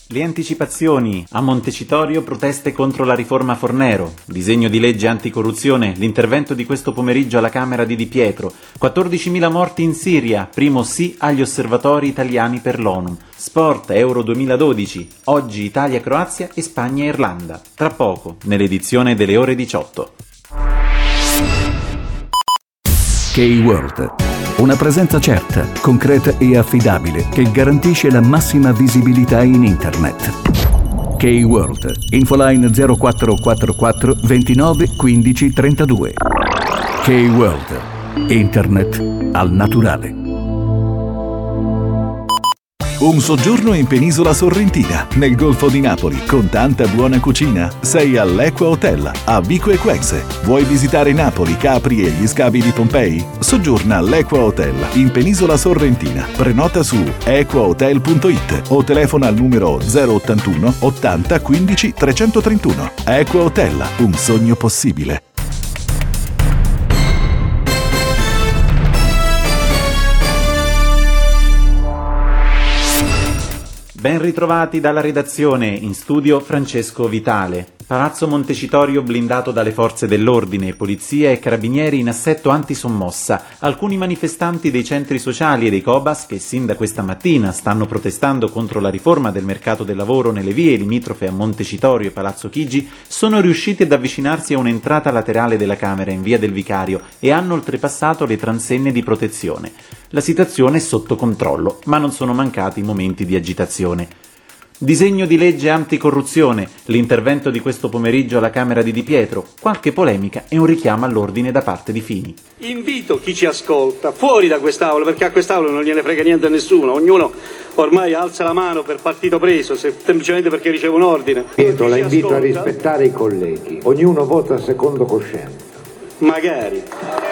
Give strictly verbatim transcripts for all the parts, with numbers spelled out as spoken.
Le anticipazioni. A Montecitorio proteste contro la riforma Fornero. Disegno di legge anticorruzione. L'intervento di questo pomeriggio alla Camera di Di Pietro. quattordicimila morti in Siria. Primo sì agli osservatori italiani per l'ONU. Sport Euro duemiladodici. Oggi Italia-Croazia e Spagna-Irlanda. Tra poco, nell'edizione delle ore diciotto. K-World. Una presenza certa, concreta e affidabile che garantisce la massima visibilità in Internet. K-World. Infoline zero quattro quattro quattro ventinove quindici trentadue. K-World. Internet al naturale. Un soggiorno in Penisola Sorrentina, nel Golfo di Napoli, con tanta buona cucina. Sei all'Equa Hotel, a Vico Equense. Vuoi visitare Napoli, Capri e gli scavi di Pompei? Soggiorna all'Equa Hotel, in Penisola Sorrentina. Prenota su equahotel punto it o telefona al numero zero ottantuno ottanta quindici trecentotrentuno. Equa Hotel, un sogno possibile. Ben ritrovati dalla redazione, in studio Francesco Vitale. Palazzo Montecitorio blindato dalle forze dell'ordine, polizia e carabinieri in assetto antisommossa. Alcuni manifestanti dei centri sociali e dei Cobas, che sin da questa mattina stanno protestando contro la riforma del mercato del lavoro nelle vie limitrofe a Montecitorio e Palazzo Chigi, sono riusciti ad avvicinarsi a un'entrata laterale della Camera in via del Vicario e hanno oltrepassato le transenne di protezione. La situazione è sotto controllo, ma non sono mancati momenti di agitazione. Disegno di legge anticorruzione, l'intervento di questo pomeriggio alla Camera di Di Pietro, qualche polemica e un richiamo all'ordine da parte di Fini. Invito chi ci ascolta fuori da quest'aula, perché a quest'aula non gliene frega niente a nessuno, ognuno ormai alza la mano per partito preso, semplicemente perché riceve un ordine. Pietro, la invito ascolta, a rispettare i colleghi, ognuno vota secondo coscienza. Magari.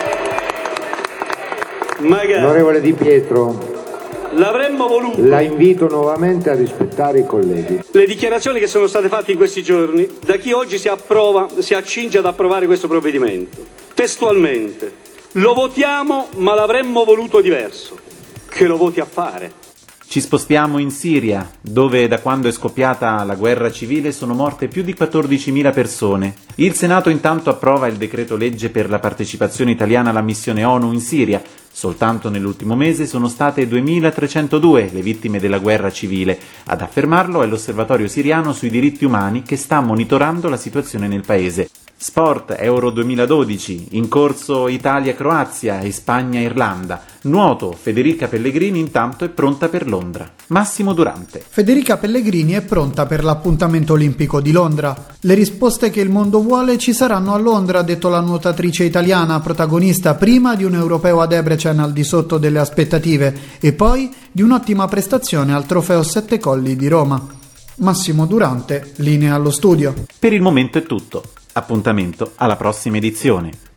Magari. Onorevole Di Pietro, l'avremmo voluto. La invito nuovamente a rispettare i colleghi. Le dichiarazioni che sono state fatte in questi giorni da chi oggi si approva, si accinge ad approvare questo provvedimento. Testualmente, lo votiamo ma l'avremmo voluto diverso. Che lo voti a fare? Ci spostiamo in Siria, dove da quando è scoppiata la guerra civile sono morte più di quattordicimila persone. Il Senato intanto approva il decreto legge per la partecipazione italiana alla missione ONU in Siria. Soltanto nell'ultimo mese sono state duemilatrecentodue le vittime della guerra civile. Ad affermarlo è l'Osservatorio siriano sui diritti umani che sta monitorando la situazione nel paese. Sport Euro duemiladodici, in corso Italia-Croazia e Spagna-Irlanda. Nuoto, Federica Pellegrini intanto è pronta per Londra. Massimo Durante. Federica Pellegrini è pronta per l'appuntamento olimpico di Londra. Le risposte che il mondo vuole ci saranno a Londra, ha detto la nuotatrice italiana, protagonista prima di un europeo a Debrecen al di sotto delle aspettative e poi di un'ottima prestazione al trofeo Sette Colli di Roma. Massimo Durante, linea allo studio. Per il momento è tutto. Appuntamento alla prossima edizione.